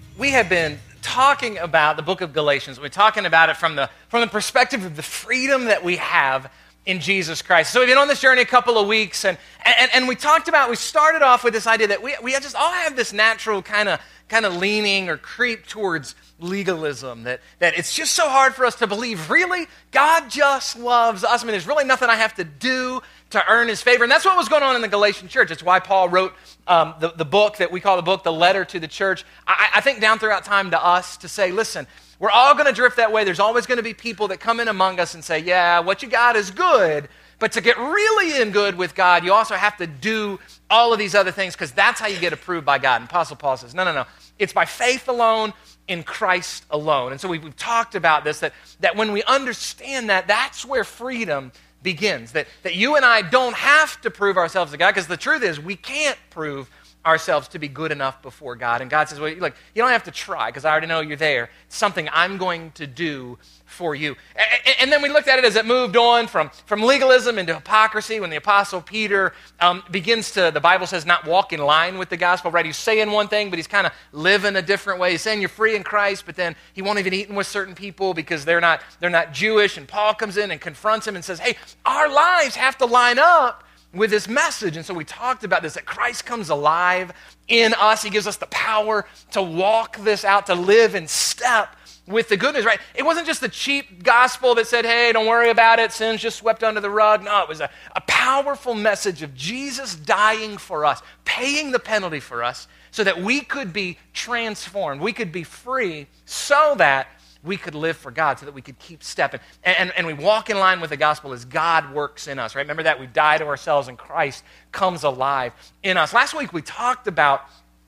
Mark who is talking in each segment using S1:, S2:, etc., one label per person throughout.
S1: we have been talking about the book of Galatians. We're talking about it from the perspective of the freedom that we have in Jesus Christ. So we've been on this journey a couple of weeks, and we started off with this idea that we just all have this natural kind of leaning or creep towards legalism, that it's just so hard for us to believe, really, God just loves us. I mean, there's really nothing I have to do to earn his favor. And that's what was going on in the Galatian church. It's why Paul wrote the book that we call the book, The Letter to the Church. I think down throughout time to us to say, listen, we're all going to drift that way. There's always going to be people that come in among us and say, yeah, what you got is good, but to get really in good with God, you also have to do all of these other things because that's how you get approved by God. And Apostle Paul says, no. It's by faith alone, in Christ alone. And so we've talked about this, that when we understand that, that's where freedom begins. That you and I don't have to prove ourselves to God, because the truth is we can't prove ourselves to be good enough before God. And God says, well, look, you don't have to try because I already know you're there. It's something I'm going to do for you. And then we looked at it as it moved on from legalism into hypocrisy when the Apostle Peter begins to, the Bible says, not walk in line with the gospel, right? He's saying one thing, but he's kind of living a different way. He's saying you're free in Christ, but then he won't even eat with certain people because they're not Jewish. And Paul comes in and confronts him and says, hey, our lives have to line up with this message. And so we talked about this, that Christ comes alive in us. He gives us the power to walk this out, to live in step with the good news, right? It wasn't just the cheap gospel that said, hey, don't worry about it, sin's just swept under the rug. No, it was a powerful message of Jesus dying for us, paying the penalty for us so that we could be transformed, we could be free so that we could live for God, so that we could keep stepping. And we walk in line with the gospel as God works in us, right? Remember that we die to ourselves and Christ comes alive in us. Last week we talked about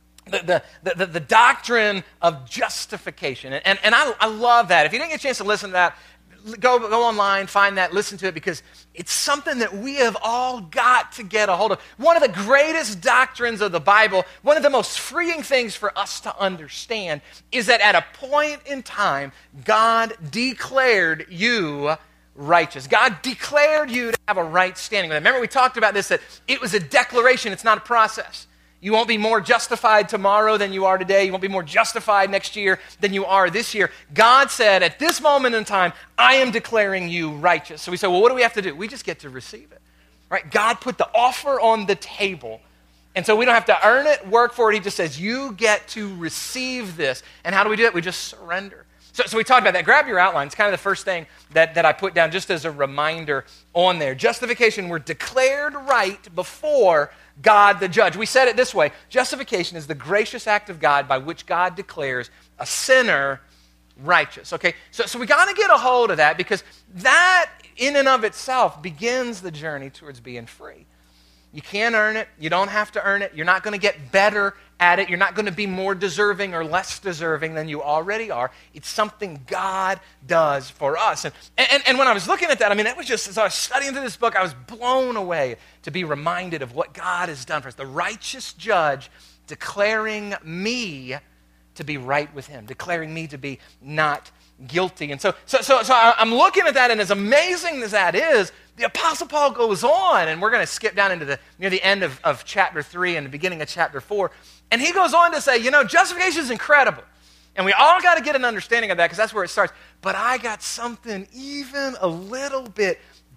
S1: the doctrine of justification. And I love that. If you didn't get a chance to listen to that, go online, find that, listen to it, because it's something that we have all got to get a hold of. One of the greatest doctrines of the Bible, one of the most freeing things for us to understand is that at a point in time, God declared you righteous. God declared you to have a right standing with him. Remember we talked about this, that it was a declaration, it's not a process. You won't be more justified tomorrow than you are today. You won't be more justified next year than you are this year. God said, at this moment in time, I am declaring you righteous. So we say, well, what do we have to do? We just get to receive it, right? God put the offer on the table. And so we don't have to earn it, work for it. He just says, you get to receive this. And how do we do it? We just surrender. So we talked about that. Grab your outline. It's kind of the first thing that I put down just as a reminder on there. Justification, we're declared right before God the judge. We said it this way. Justification is the gracious act of God by which God declares a sinner righteous. Okay, so we got to get a hold of that, because that in and of itself begins the journey towards being free. You can't earn it. You don't have to earn it. You're not going to get better at it. You're not going to be more deserving or less deserving than you already are. It's something God does for us. And when I was looking at that, I mean, it was just, as I was studying through this book, I was blown away to be reminded of what God has done for us. The righteous judge declaring me to be right with him, declaring me to be not guilty. And so I'm looking at that, and as amazing as that is, the Apostle Paul goes on, and we're going to skip down into near the end of chapter 3 and the beginning of chapter 4, and he goes on to say, justification is incredible, and we all got to get an understanding of that, because that's where it starts. But I got something even a little bit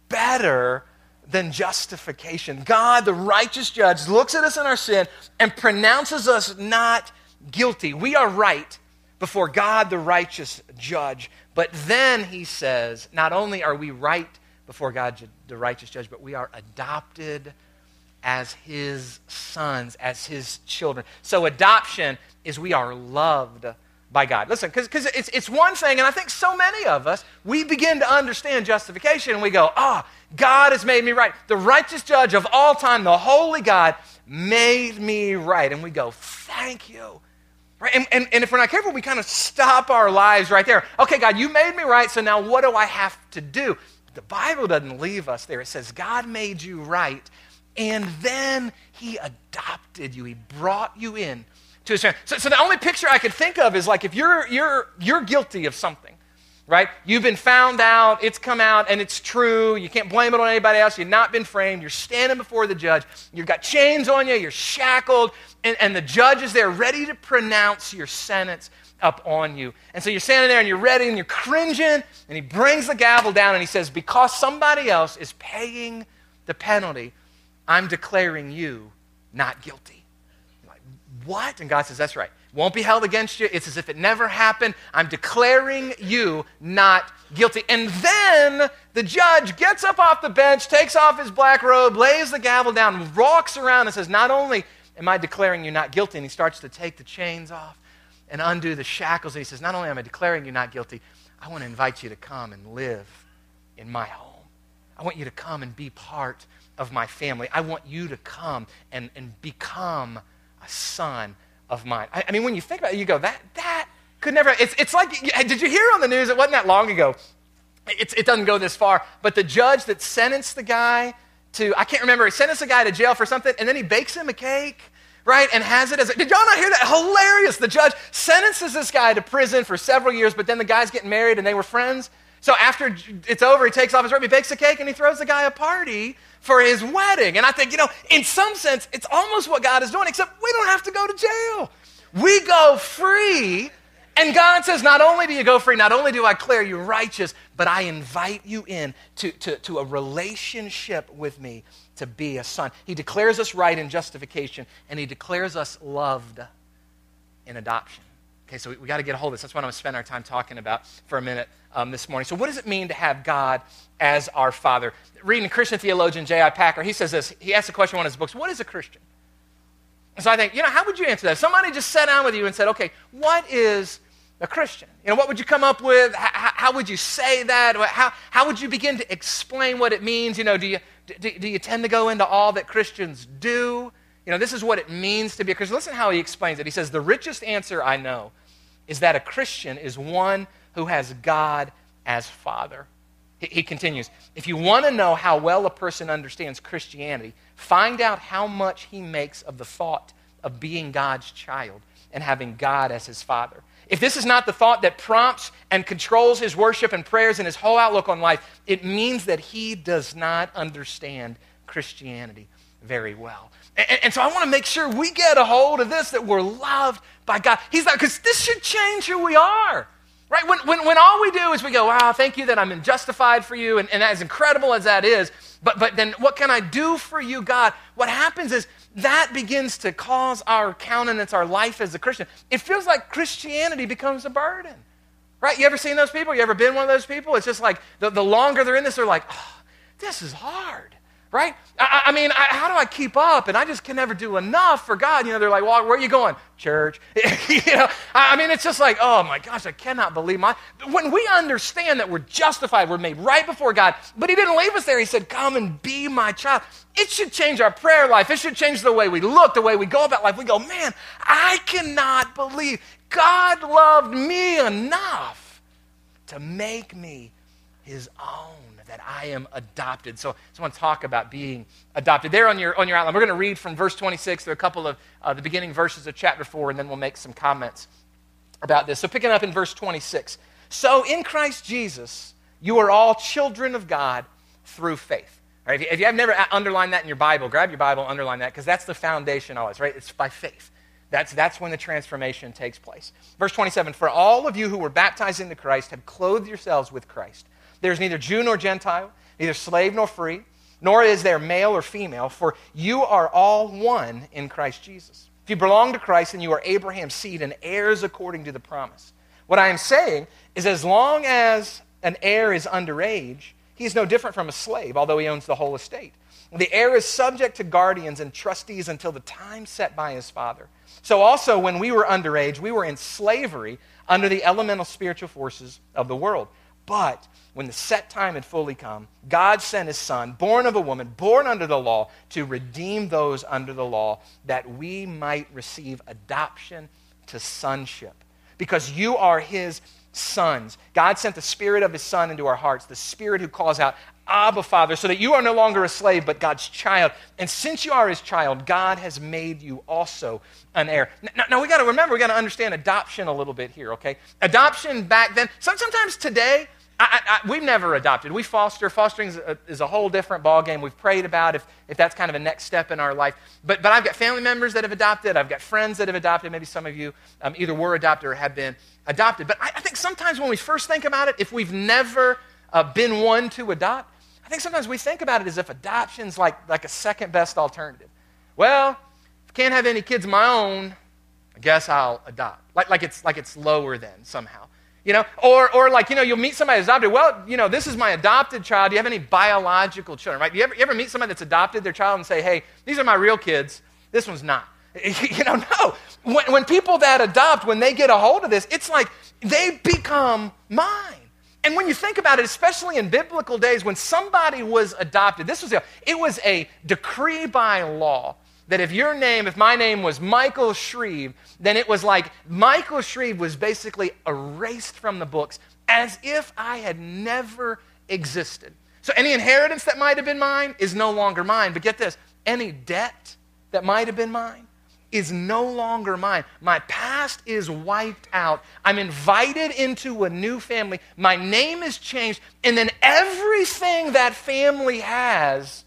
S1: better than justification. God, the righteous judge, looks at us in our sin and pronounces us not guilty. We are right before God, the righteous judge. But then he says, not only are we right before God, the righteous judge, but we are adopted as his sons, as his children. So adoption is we are loved by God. Listen, because it's one thing, and I think so many of us, we begin to understand justification, and we go, God has made me right. The righteous judge of all time, the holy God, made me right. And we go, thank you. Right? And if we're not careful, we kind of stop our lives right there. Okay, God, you made me right, so now what do I have to do? The Bible doesn't leave us there. It says God made you right, and then he adopted you. He brought you in to his family. So the only picture I could think of is like if you're guilty of something, right? You've been found out, it's come out, and it's true. You can't blame it on anybody else. You've not been framed. You're standing before the judge. You've got chains on you. You're shackled, and the judge is there ready to pronounce your sentence up on you. And so you're standing there, and you're ready, and you're cringing, and he brings the gavel down, and he says, because somebody else is paying the penalty, I'm declaring you not guilty. You're like, what? And God says, that's right. Won't be held against you. It's as if it never happened. I'm declaring you not guilty. And then the judge gets up off the bench, takes off his black robe, lays the gavel down, walks around and says, not only am I declaring you not guilty, and he starts to take the chains off and undo the shackles. And he says, not only am I declaring you not guilty, I want to invite you to come and live in my home. I want you to come and be part of my family. I want you to come and become a son of mine. I mean, when you think about it, you go, that could never, it's like, did you hear on the news, it wasn't that long ago, it doesn't go this far, but the judge that sentenced the guy to, I can't remember, he sentenced the guy to jail for something, and then he bakes him a cake, right, and has it as did y'all not hear that? Hilarious. The judge sentences this guy to prison for several years, but then the guy's getting married, and they were friends. So after it's over, he takes off his robe, he bakes a cake, and he throws the guy a party for his wedding. And I think, in some sense, it's almost what God is doing, except we don't have to go to jail. We go free, and God says, not only do you go free, not only do I declare you righteous, but I invite you in to a relationship with me to be a son. He declares us right in justification, and he declares us loved in adoption. Okay, so we got to get a hold of this. That's what I'm going to spend our time talking about for a minute this morning. So what does it mean to have God as our Father? Reading Christian theologian J.I. Packer, he says this. He asked a question in one of his books, what is a Christian? And so I think, how would you answer that? If somebody just sat down with you and said, okay, what is a Christian? What would you come up with? How would you say that? How would you begin to explain what it means? Do you tend to go into all that Christians do? This is what it means to be a Christian. Listen how he explains it. He says, the richest answer I know is that a Christian is one who has God as Father. He continues, if you want to know how well a person understands Christianity, find out how much he makes of the thought of being God's child and having God as his Father. If this is not the thought that prompts and controls his worship and prayers and his whole outlook on life, it means that he does not understand Christianity very well. And so I want to make sure we get a hold of this, that we're loved by God. He's not, because this should change who we are. Right? When all we do is we go, wow, thank you that I'm justified for you, and as incredible as that is, but then what can I do for you, God? What happens is that begins to cause our countenance, our life as a Christian. It feels like Christianity becomes a burden. Right? You ever seen those people? You ever been one of those people? It's just like the longer they're in this, they're like, oh, this is hard. Right? I mean, how do I keep up? And I just can never do enough for God. They're like, well, where are you going? Church. I mean, it's just like, oh my gosh, I cannot believe when we understand that we're justified, we're made right before God, but he didn't leave us there. He said, come and be my child. It should change our prayer life. It should change the way we look, the way we go about life. We go, man, I cannot believe God loved me enough to make me his own, that I am adopted. So I want to talk about being adopted. There on your outline, we're going to read from verse 26 through a couple of the beginning verses of chapter 4, and then we'll make some comments about this. So picking up in verse 26. So in Christ Jesus, you are all children of God through faith. All right, if you have never underlined that in your Bible, grab your Bible, underline that, because that's the foundation always, right? It's by faith. That's when the transformation takes place. Verse 27, for all of you who were baptized into Christ have clothed yourselves with Christ. There's neither Jew nor Gentile, neither slave nor free, nor is there male or female, for you are all one in Christ Jesus. If you belong to Christ, then you are Abraham's seed and heirs according to the promise. What I am saying is, as long as an heir is underage, he is no different from a slave, although he owns the whole estate. The heir is subject to guardians and trustees until the time set by his father. So also, when we were underage, we were in slavery under the elemental spiritual forces of the world. But when the set time had fully come, God sent his Son, born of a woman, born under the law, to redeem those under the law, that we might receive adoption to sonship. Because you are his sons. God sent the Spirit of his Son into our hearts, the Spirit who calls out, Abba, Father, so that you are no longer a slave, but God's child. And since you are his child, God has made you also an heir. Now we got to remember, we got to understand adoption a little bit here, okay? Adoption back then, sometimes today, we've never adopted. We foster. Fostering is a whole different ballgame. We've prayed about if that's kind of a next step in our life. But I've got family members that have adopted. I've got friends that have adopted. Maybe some of you either were adopted or have been adopted. But I think sometimes when we first think about it, if we've never been one to adopt, I think sometimes we think about it as if adoption's like a second best alternative. Well, if I can't have any kids of my own, I guess I'll adopt. Like it's lower than somehow. You know, or like, you know, you'll meet somebody who's adopted. Well, you know, this is my adopted child. Do you have any biological children, right? You ever meet somebody that's adopted their child and say, hey, these are my real kids. This one's not. You know, no. When people that adopt, when they get a hold of this, it's like they become mine. And when you think about it, especially in biblical days, when somebody was adopted, it was a decree by law that if my name was Michael Shreve, then it was like Michael Shreve was basically erased from the books as if I had never existed. So any inheritance that might have been mine is no longer mine. But get this, any debt that might have been mine is no longer mine. My past is wiped out. I'm invited into a new family. My name is changed. And then everything that family has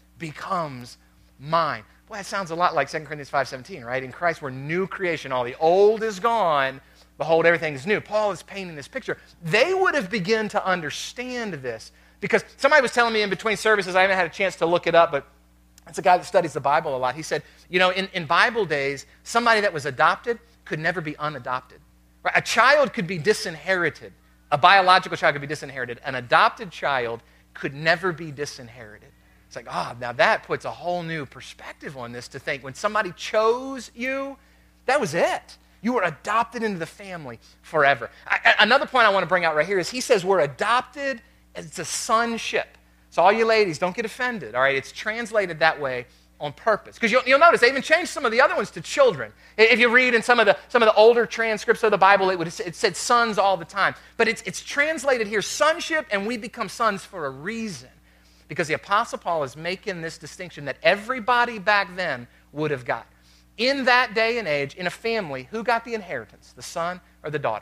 S1: becomes mine. Boy, that sounds a lot like 2 Corinthians 5:17, right? In Christ, we're new creation. All the old is gone. Behold, everything is new. Paul is painting this picture. They would have begun to understand this because somebody was telling me in between services, I haven't had a chance to look it up, but it's a guy that studies the Bible a lot. He said, you know, in Bible days, somebody that was adopted could never be unadopted. Right? A child could be disinherited. A biological child could be disinherited. An adopted child could never be disinherited. It's like, now that puts a whole new perspective on this to think when somebody chose you, that was it. You were adopted into the family forever. Another point I want to bring out right here is he says we're adopted as a sonship. So all you ladies, don't get offended, all right? It's translated that way on purpose. Because you'll notice they even changed some of the other ones to children. If you read in some of the older transcripts of the Bible, it said sons all the time. But it's translated here sonship, and we become sons for a reason. Because the Apostle Paul is making this distinction that everybody back then would have got. In that day and age, in a family, who got the inheritance? The son or the daughter?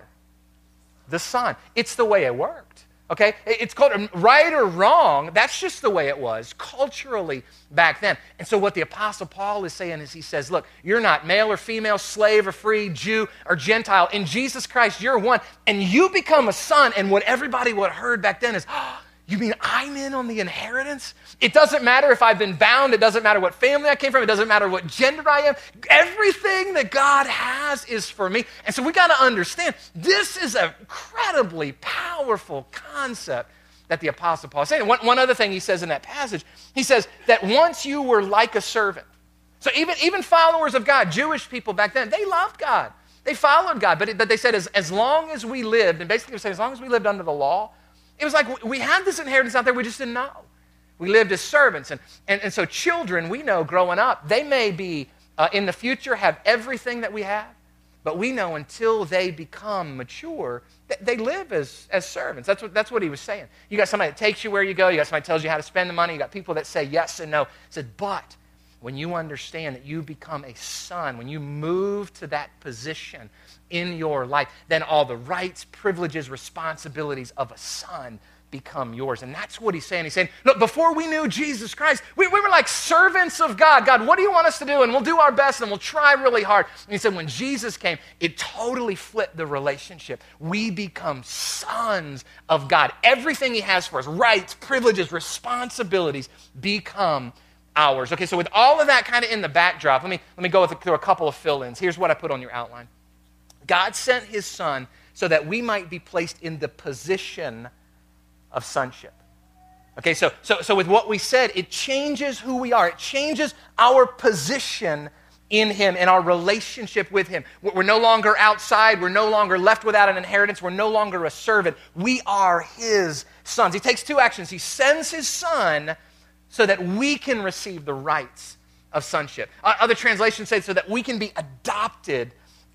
S1: The son. It's the way it worked. Okay? It's called right or wrong. That's just the way it was culturally back then. And so what the Apostle Paul is saying is he says, look, you're not male or female, slave or free, Jew or Gentile. In Jesus Christ, you're one. And you become a son. And what everybody would have heard back then is, you mean I'm in on the inheritance? It doesn't matter if I've been bound. It doesn't matter what family I came from. It doesn't matter what gender I am. Everything that God has is for me. And so we got to understand, this is an incredibly powerful concept that the Apostle Paul is saying. One other thing he says in that passage, he says that once you were like a servant. So even followers of God, Jewish people back then, they loved God. They followed God. But they said as long as we lived, and basically they said as long as we lived under the law, it was like we had this inheritance out there, we just didn't know. We lived as servants. And so children, we know growing up, they may be, in the future, have everything that we have, but we know until they become mature, they live as servants. That's what he was saying. You got somebody that takes you where you go. You got somebody that tells you how to spend the money. You got people that say yes and no. He said, but when you understand that you become a son, when you move to that position in your life, then all the rights, privileges, responsibilities of a son become yours. And that's what he's saying. He's saying, look, before we knew Jesus Christ, we were like servants of God. God, what do you want us to do? And we'll do our best and we'll try really hard. And he said, when Jesus came, it totally flipped the relationship. We become sons of God. Everything he has for us, rights, privileges, responsibilities, become ours. Okay, so with all of that kind of in the backdrop, let me go through a couple of fill-ins. Here's what I put on your outline. God sent his son so that we might be placed in the position of sonship. Okay, so with what we said, it changes who we are. It changes our position in him and our relationship with him. We're no longer outside. We're no longer left without an inheritance. We're no longer a servant. We are his sons. He takes two actions. He sends his son so that we can receive the rights of sonship. Other translations say so that we can be adopted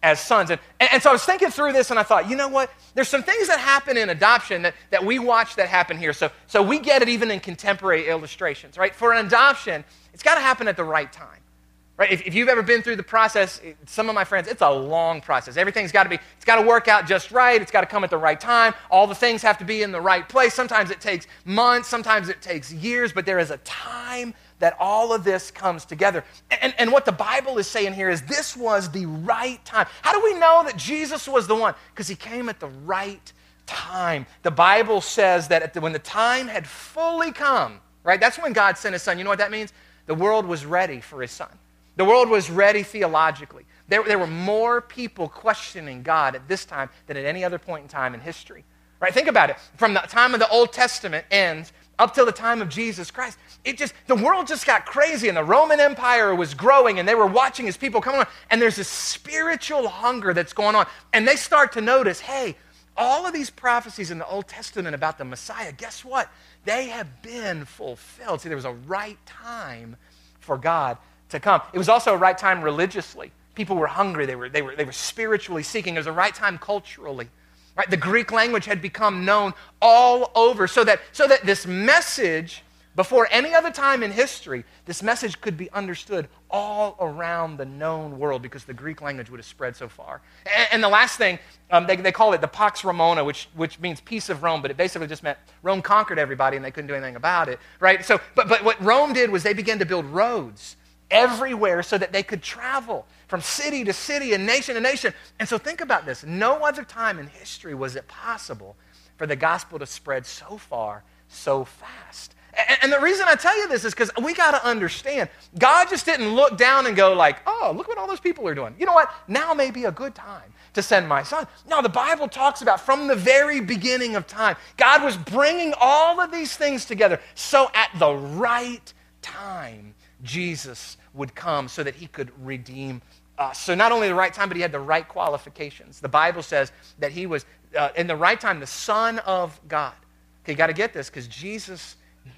S1: as sons. And so I was thinking through this, and I thought, you know what? There's some things that happen in adoption that we watch that happen here. So we get it even in contemporary illustrations, right? For an adoption, it's got to happen at the right time. Right? If you've ever been through the process, some of my friends, it's a long process. Everything's got to work out just right. It's got to come at the right time. All the things have to be in the right place. Sometimes it takes months. Sometimes it takes years. But there is a time that all of this comes together. And what the Bible is saying here is this was the right time. How do we know that Jesus was the one? Because he came at the right time. The Bible says that when the time had fully come, right, that's when God sent his son. You know what that means? The world was ready for his son. The world was ready theologically. There were more people questioning God at this time than at any other point in time in history. Right? Think about it. From the time of the Old Testament ends up till the time of Jesus Christ, the world just got crazy, and the Roman Empire was growing, and they were watching as people come on, and there's this spiritual hunger that's going on, and they start to notice, hey, all of these prophecies in the Old Testament about the Messiah, guess what? They have been fulfilled. See, there was a right time for God to come. It was also a right time religiously. People were hungry. They were spiritually seeking. It was a right time culturally. Right? The Greek language had become known all over so that this message, before any other time in history, this message could be understood all around the known world because the Greek language would have spread so far. And the last thing, they call it the Pax Romana, which means peace of Rome, but it basically just meant Rome conquered everybody and they couldn't do anything about it. Right? So, but what Rome did was they began to build roads everywhere so that they could travel from city to city and nation to nation. And so think about this. No other time in history was it possible for the gospel to spread so far, so fast. And the reason I tell you this is because we got to understand, God just didn't look down and go like, oh, look what all those people are doing. You know what? Now may be a good time to send my son. No, the Bible talks about from the very beginning of time, God was bringing all of these things together so at the right time, Jesus would come so that he could redeem us. So not only the right time, but he had the right qualifications. The Bible says that he was, in the right time, the Son of God. Okay, you got to get this, because Jesus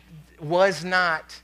S1: was not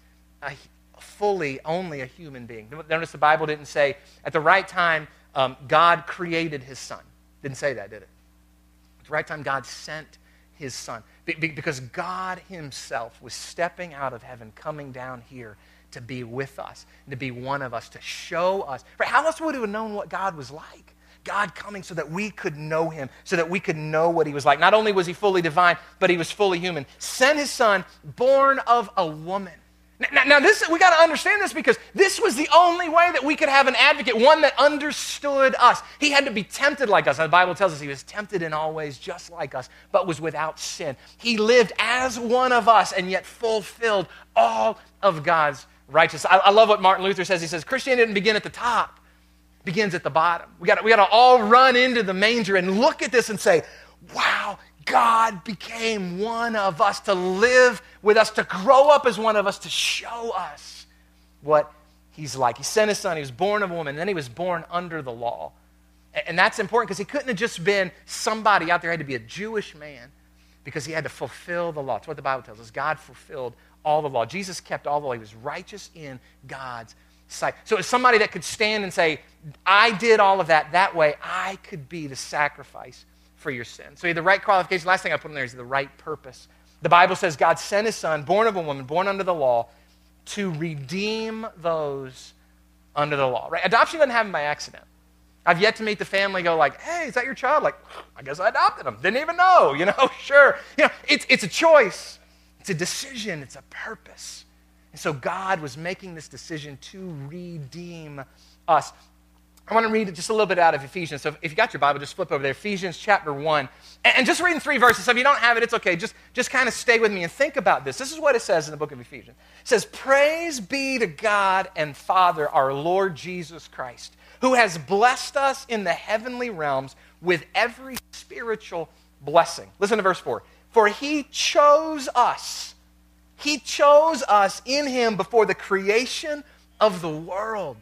S1: fully only a human being. Notice the Bible didn't say, at the right time, God created his son. Didn't say that, did it? At the right time, God sent his son. Because God himself was stepping out of heaven, coming down here to be with us, to be one of us, to show us. Right? How else would we have known what God was like? God coming so that we could know him, so that we could know what he was like. Not only was he fully divine, but he was fully human. Sent his son, born of a woman. Now this, we got to understand this because this was the only way that we could have an advocate, one that understood us. He had to be tempted like us. The Bible tells us he was tempted in all ways just like us, but was without sin. He lived as one of us and yet fulfilled all of God's righteousness. I love what Martin Luther says. He says, Christianity didn't begin at the top. It begins at the bottom. We got to all run into the manger and look at this and say, wow, God became one of us to live with us, to grow up as one of us, to show us what he's like. He sent his son. He was born of a woman, and then he was born under the law. And that's important because he couldn't have just been somebody out there. He had to be a Jewish man because he had to fulfill the law. That's what the Bible tells us. God fulfilled all the law. Jesus kept all the law. He was righteous in God's sight. So it's somebody that could stand and say, I did all of that way. I could be the sacrifice for your sin. So he had the right qualification. Last thing I put in there is the right purpose. The Bible says God sent his son, born of a woman, born under the law, to redeem those under the law. Right? Adoption doesn't happen by accident. I've yet to meet the family go like, hey, is that your child? Like, I guess I adopted him. Didn't even know, sure. It's a choice. It's a decision. It's a purpose. And so God was making this decision to redeem us. I want to read just a little bit out of Ephesians. So if you got your Bible, just flip over there. Ephesians chapter 1. And just reading 3 verses. So if you don't have it, it's okay. Just kind of stay with me and think about this. This is what it says in the book of Ephesians. It says, praise be to God and Father, our Lord Jesus Christ, who has blessed us in the heavenly realms with every spiritual blessing. Listen to verse 4. For he chose us. He chose us in him before the creation of the world.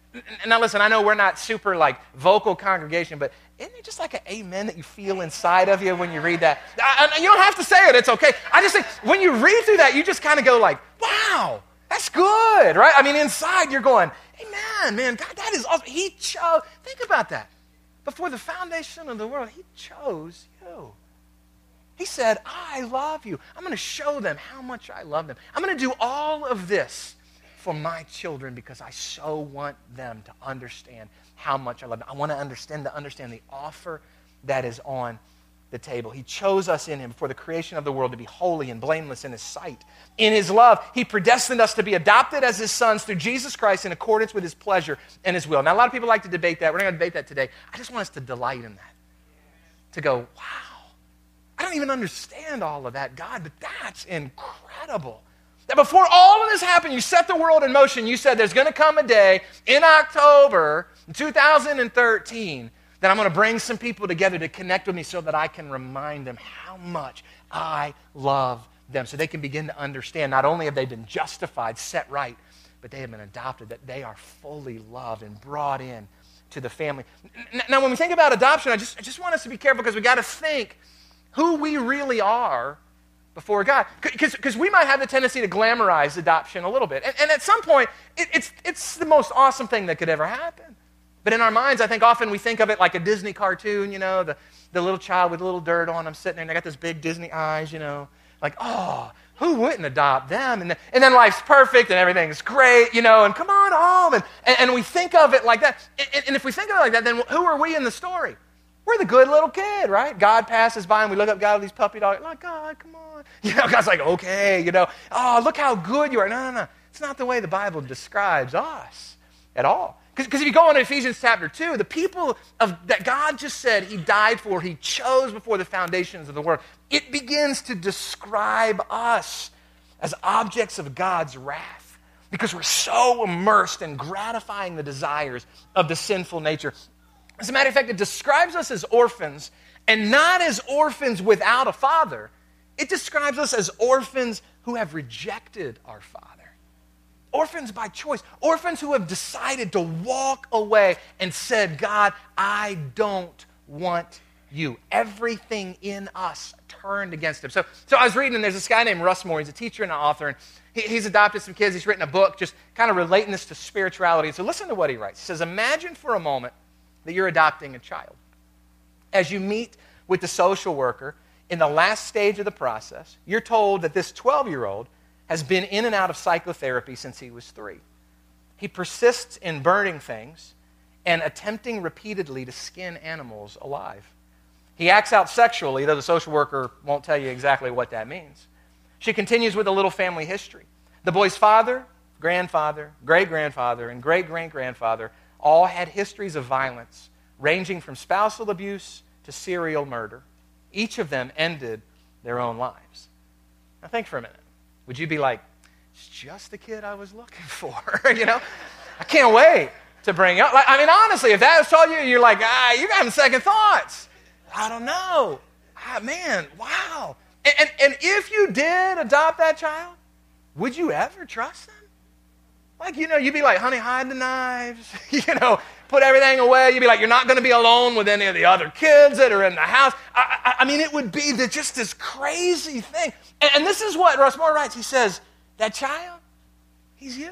S1: Now listen, I know we're not super vocal congregation, but isn't it just like an amen that you feel inside of you when you read that? You don't have to say it, it's okay. I just think when you read through that, you just kind of go like, wow, that's good, right? I mean, inside you're going, amen, man, God, that is awesome. He chose, think about that. before the foundation of the world, he chose you. He said, I love you. I'm going to show them how much I love them. I'm going to do all of this for my children because I so want them to understand how much I love them. I want to understand the offer that is on the table. He chose us in him before the creation of the world to be holy and blameless in his sight. In his love, he predestined us to be adopted as his sons through Jesus Christ in accordance with his pleasure and his will. Now, a lot of people like to debate that. We're not going to debate that today. I just want us to delight in that. To go, wow, I don't even understand all of that, God, but that's incredible. That before all of this happened, you set the world in motion. You said there's going to come a day in October 2013 that I'm going to bring some people together to connect with me so that I can remind them how much I love them. So they can begin to understand not only have they been justified, set right, but they have been adopted, that they are fully loved and brought in to the family. Now, when we think about adoption, I just want us to be careful because we got to think who we really are before God. Because we might have the tendency to glamorize adoption a little bit. And at some point, it's the most awesome thing that could ever happen. But in our minds, I think often we think of it like a Disney cartoon, you know, the little child with a little dirt on them sitting there, and they got those big Disney eyes, you know, like, oh, who wouldn't adopt them? And then life's perfect and everything's great, you know, and come on home. And we think of it like that. And if we think of it like that, then who are we in the story? We're the good little kid, right? God passes by and we look up God with these puppy dogs. Like, God, come on. You know, God's like, okay, you know, oh, look how good you are. No. It's not the way the Bible describes us at all. Because if you go on to Ephesians chapter 2, the people that God just said he died for, he chose before the foundations of the world, it begins to describe us as objects of God's wrath because we're so immersed in gratifying the desires of the sinful nature. As a matter of fact, it describes us as orphans, and not as orphans without a father. It describes us as orphans who have rejected our Father. Orphans by choice. Orphans who have decided to walk away and said, God, I don't want you. Everything in us turned against him. So I was reading, and there's this guy named Russ Moore. He's a teacher and an author, and he's adopted some kids. He's written a book just kind of relating this to spirituality. So listen to what he writes. He says, imagine for a moment that you're adopting a child. As you meet with the social worker in the last stage of the process, you're told that this 12-year-old has been in and out of psychotherapy since he was 3. He persists in burning things and attempting repeatedly to skin animals alive. He acts out sexually, though the social worker won't tell you exactly what that means. She continues with a little family history. The boy's father, grandfather, great-grandfather, and great-great-grandfather all had histories of violence, ranging from spousal abuse to serial murder. Each of them ended their own lives. Now think for a minute. Would you be like, it's just the kid I was looking for, you know? I can't wait to bring up. I mean, honestly, if that was told you, you're like, you're having second thoughts. I don't know. Man, wow. And if you did adopt that child, would you ever trust them? Like, you know, you'd be like, honey, hide the knives, you know, put everything away. You'd be like, you're not going to be alone with any of the other kids that are in the house. I mean, it would be just this crazy thing. And this is what Russ Moore writes. He says, that child, he's you.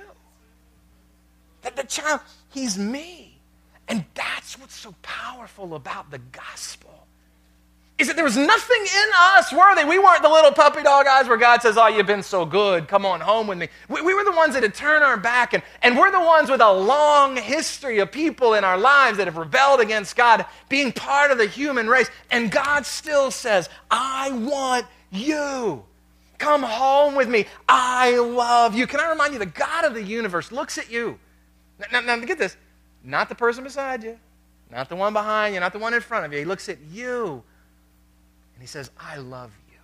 S1: That child, he's me. And that's what's so powerful about the gospel. Is that there was nothing in us worthy. We weren't the little puppy dog eyes where God says, oh, you've been so good. Come on home with me. We were the ones that had turned our back. And we're the ones with a long history of people in our lives that have rebelled against God, being part of the human race. And God still says, I want you. Come home with me. I love you. Can I remind you, the God of the universe looks at you. Now get this. Not the person beside you. Not the one behind you. Not the one in front of you. He looks at you. And he says, I love you.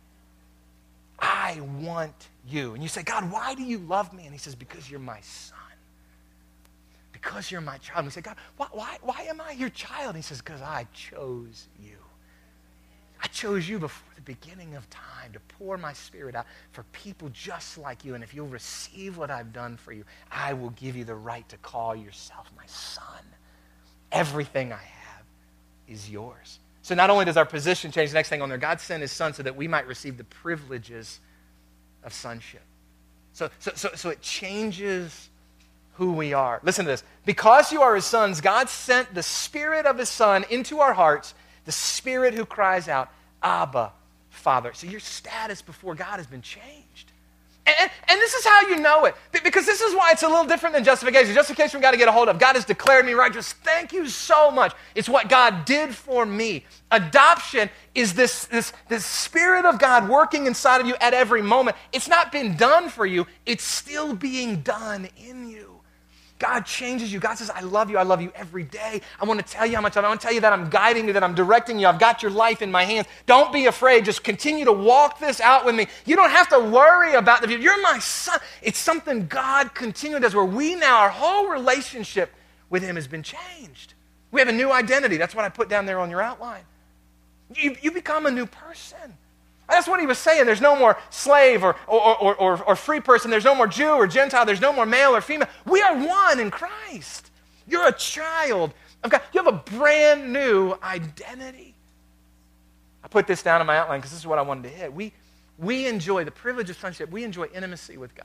S1: I want you. And you say, God, why do you love me? And he says, because you're my son. Because you're my child. And we say, God, why am I your child? And he says, because I chose you. I chose you before the beginning of time to pour my spirit out for people just like you. And if you'll receive what I've done for you, I will give you the right to call yourself my son. Everything I have is yours. So not only does our position change, the next thing on there, God sent his son so that we might receive the privileges of sonship. So it changes who we are. Listen to this. Because you are his sons, God sent the Spirit of his Son into our hearts, the Spirit who cries out, Abba, Father. So your status before God has been changed. And this is how you know it. Because this is why it's a little different than justification. Justification we've got to get a hold of. God has declared me righteous. Thank you so much. It's what God did for me. Adoption is this Spirit of God working inside of you at every moment. It's not been done for you. It's still being done in you. God changes you. God says, I love you every day. I want to tell you how much I want to tell you that I'm guiding you, that I'm directing you. I've got your life in my hands. Don't be afraid. Just continue to walk this out with me. You don't have to worry about the future. You're my son. It's something God continually does where we now, our whole relationship with him has been changed. We have a new identity. That's what I put down there on your outline. You become a new person. That's what he was saying. There's no more slave or free person. There's no more Jew or Gentile. There's no more male or female. We are one in Christ. You're a child of God. You have a brand new identity. I put this down in my outline because this is what I wanted to hit. We enjoy the privilege of sonship. We enjoy intimacy with God.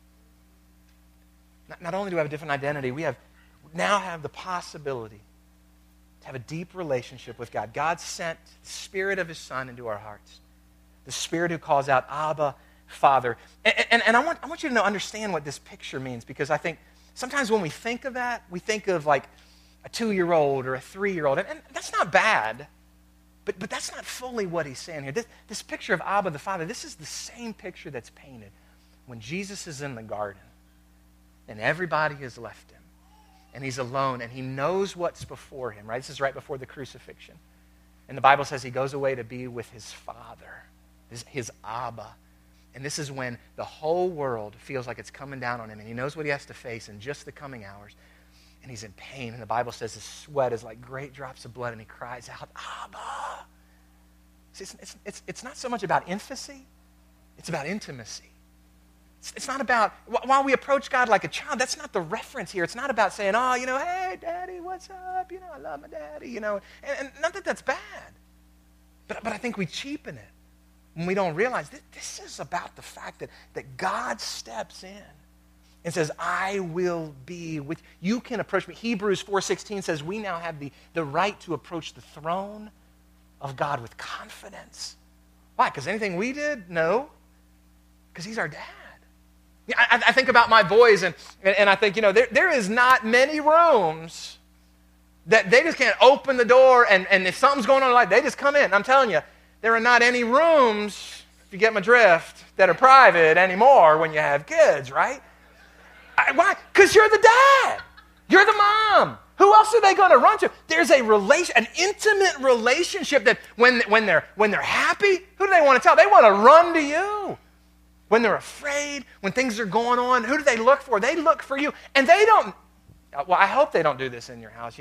S1: Not only do we have a different identity, we now have the possibility to have a deep relationship with God. God sent the Spirit of his Son into our hearts. The Spirit who calls out, Abba, Father. And I want you to understand what this picture means, because I think sometimes when we think of that, we think of like a 2-year-old or a 3-year-old, and that's not bad, but that's not fully what he's saying here. This picture of Abba, the Father, this is the same picture that's painted when Jesus is in the garden and everybody has left him and he's alone and he knows what's before him, right? This is right before the crucifixion. And the Bible says he goes away to be with his Father. His Abba. And this is when the whole world feels like it's coming down on him, and he knows what he has to face in just the coming hours, and he's in pain, and the Bible says his sweat is like great drops of blood, and he cries out, Abba. See, it's not so much about infancy, it's about intimacy. It's not about, while we approach God like a child, that's not the reference here. It's not about saying, hey, Daddy, what's up? I love my daddy, and not that that's bad. But I think we cheapen it when we don't realize this is about the fact that God steps in and says, I will be with you. You can approach me. Hebrews 4:16 says we now have the right to approach the throne of God with confidence. Why? Because anything we did? No. Because he's our dad. I think about my boys, and I think, there is not many rooms that they just can't open the door, and if something's going on in life, they just come in. I'm telling you, there are not any rooms, if you get my drift, that are private anymore when you have kids, right? Why? Because you're the dad. You're the mom. Who else are they going to run to? There's an intimate relationship that when they're happy, who do they want to tell? They want to run to you. When they're afraid, when things are going on, who do they look for? They look for you. And they don't, well, I hope they don't do this in your house,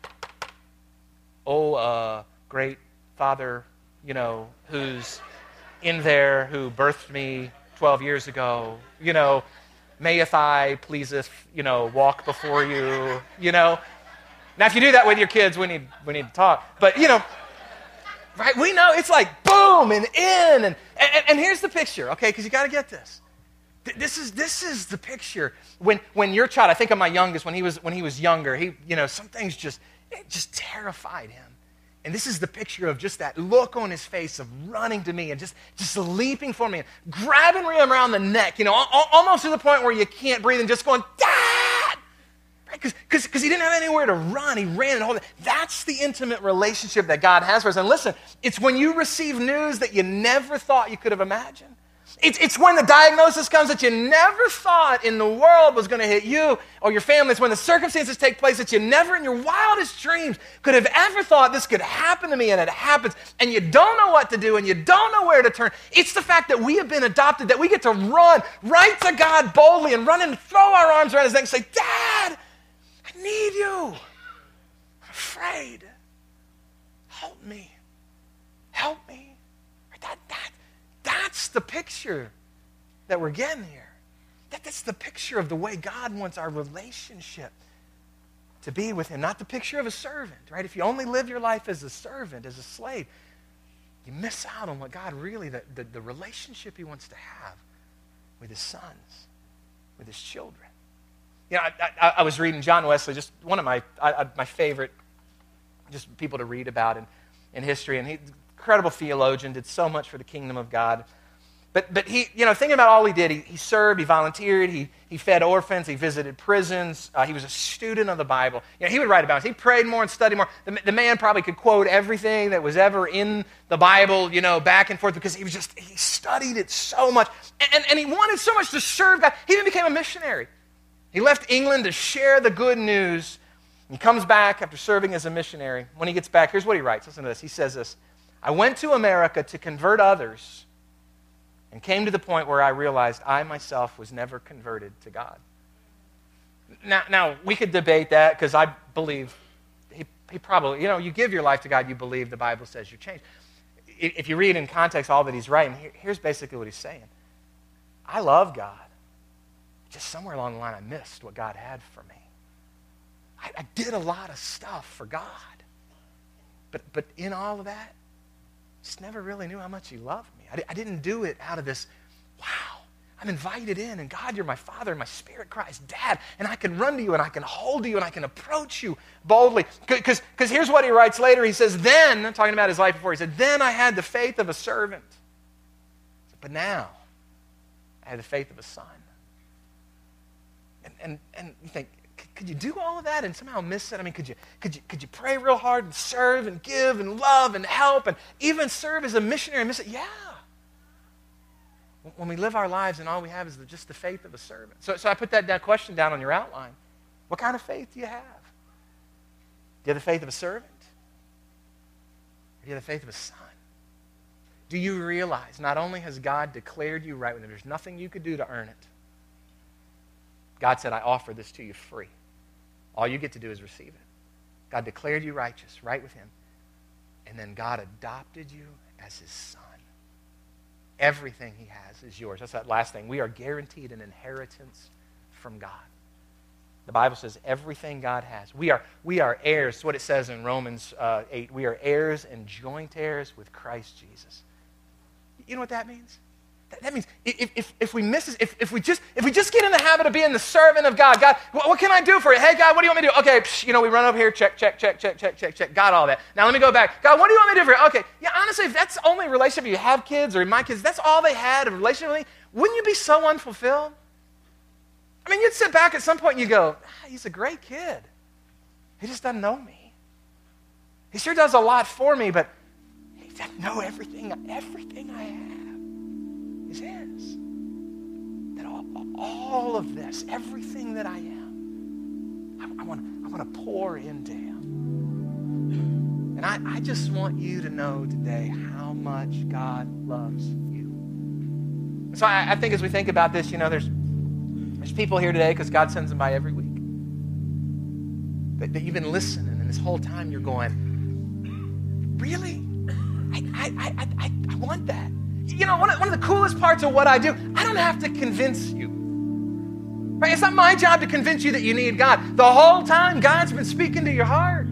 S1: great Father, who's in there, who birthed me 12 years ago, mayeth I pleaseth, walk before you, Now, if you do that with your kids, we need to talk. But, right? We know it's like boom and in. And here's the picture, okay? Because you got to get this. This is the picture. When your child, I think of my youngest, when he was younger, he, some things just terrified him. And this is the picture of just that look on his face of running to me and just leaping for me and grabbing me around the neck, almost to the point where you can't breathe and just going, Dad! Because he didn't have anywhere to run. He ran and all that. That's the intimate relationship that God has for us. And listen, it's when you receive news that you never thought you could have imagined. It's when the diagnosis comes that you never thought in the world was going to hit you or your family. It's when the circumstances take place that you never in your wildest dreams could have ever thought this could happen to me, and it happens, and you don't know what to do, and you don't know where to turn. It's the fact that we have been adopted, that we get to run right to God boldly and run and throw our arms around his neck and say, Dad, I need you. I'm afraid. Help me. Help me. That's the picture that we're getting here. That's the picture of the way God wants our relationship to be with him, not the picture of a servant, right? If you only live your life as a servant, as a slave, you miss out on what God really, the relationship he wants to have with his sons, with his children. You know, I was reading John Wesley, just one of my favorite just people to read about in history, and he's an incredible theologian, did so much for the kingdom of God. But he, you know, thinking about all he did, he served, he volunteered, he fed orphans, he visited prisons, he was a student of the Bible. You know, he would write about it. He prayed more and studied more. The man probably could quote everything that was ever in the Bible, you know, back and forth, because he studied it so much. And he wanted so much to serve God. He even became a missionary. He left England to share the good news. He comes back after serving as a missionary. When he gets back, here's what he writes. Listen to this. He says this: I went to America to convert others and came to the point where I realized I myself was never converted to God. Now we could debate that, because I believe he probably, you know, you give your life to God, you believe the Bible says you're changed. If you read in context all that he's writing, here's basically what he's saying. I love God. Just somewhere along the line I missed what God had for me. I did a lot of stuff for God. But in all of that, just never really knew how much he loved me. I didn't do it out of this, wow, I'm invited in, and God, you're my Father, and my spirit cries, Dad, and I can run to you, and I can hold you, and I can approach you boldly. Because here's what he writes later. He says, then, talking about his life before, he said, then I had the faith of a servant. But now, I have the faith of a son. And you think, could you do all of that and somehow miss it? I mean, could you pray real hard and serve and give and love and help and even serve as a missionary and miss it? Yeah. When we live our lives and all we have is just the faith of a servant. So I put that question down on your outline. What kind of faith do you have? Do you have the faith of a servant? Or do you have the faith of a son? Do you realize not only has God declared you right with him, there's nothing you could do to earn it. God said, I offer this to you free. All you get to do is receive it. God declared you righteous, right with him. And then God adopted you as his son. Everything he has is yours. That's that last thing. We are guaranteed an inheritance from God. The Bible says everything God has. We are heirs. That's what it says in Romans 8. We are heirs and joint heirs with Christ Jesus. You know what that means? That means if we miss this, if we just get in the habit of being the servant of God, God, what can I do for you? Hey, God, what do you want me to do? Okay, we run over here, check. Got all that. Now let me go back. God, what do you want me to do for you? Okay, yeah, honestly, if that's the only relationship you have, kids, or my kids, that's all they had, a relationship with me, wouldn't you be so unfulfilled? I mean, you'd sit back at some point and you go, he's a great kid. He just doesn't know me. He sure does a lot for me, but he doesn't know everything I have. Is his. That all of this, everything that I am, I want to pour into him. And I just want you to know today how much God loves you. So I think as we think about this, there's people here today, because God sends them by every week, that you've been listening, and this whole time you're going, really? I want that. One of the coolest parts of what I do, I don't have to convince you. Right? It's not my job to convince you that you need God. The whole time, God's been speaking to your heart.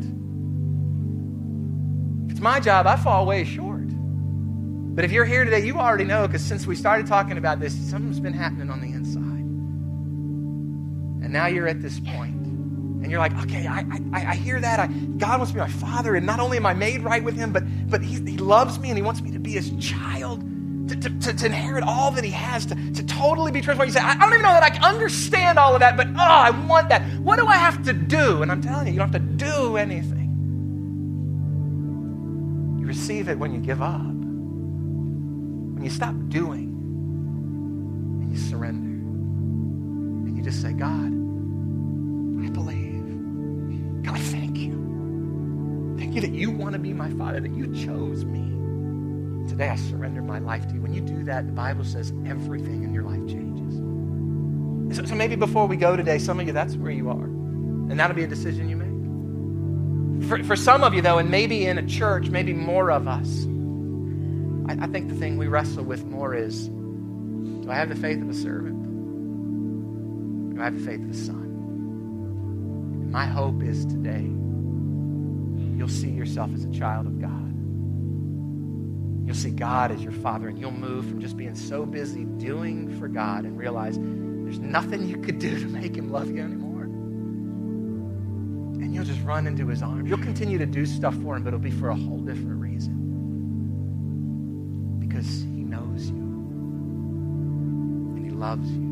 S1: If it's my job, I fall way short. But if you're here today, you already know, because since we started talking about this, something's been happening on the inside. And now you're at this point. And you're like, okay, I hear that. God wants to be my Father, and not only am I made right with him, but he loves me, and he wants me to be his child. To inherit all that he has, to totally be transformed. You say, I don't even know that I can understand all of that, but I want that. What do I have to do? And I'm telling you, you don't have to do anything. You receive it when you give up. When you stop doing and you surrender. And you just say, God, I believe. God, thank you. Thank you that you want to be my Father, that you chose me. Today I surrender my life to you. When you do that, the Bible says everything in your life changes. So maybe before we go today, some of you, that's where you are. And that'll be a decision you make. For some of you, though, and maybe in a church, maybe more of us, I think the thing we wrestle with more is, do I have the faith of a servant? Do I have the faith of a son? And my hope is today, you'll see yourself as a child of God. You'll see God as your Father, and you'll move from just being so busy doing for God and realize there's nothing you could do to make him love you anymore. and you'll just run into his arms. You'll continue to do stuff for him, but it'll be for a whole different reason. Because he knows you, and he loves you.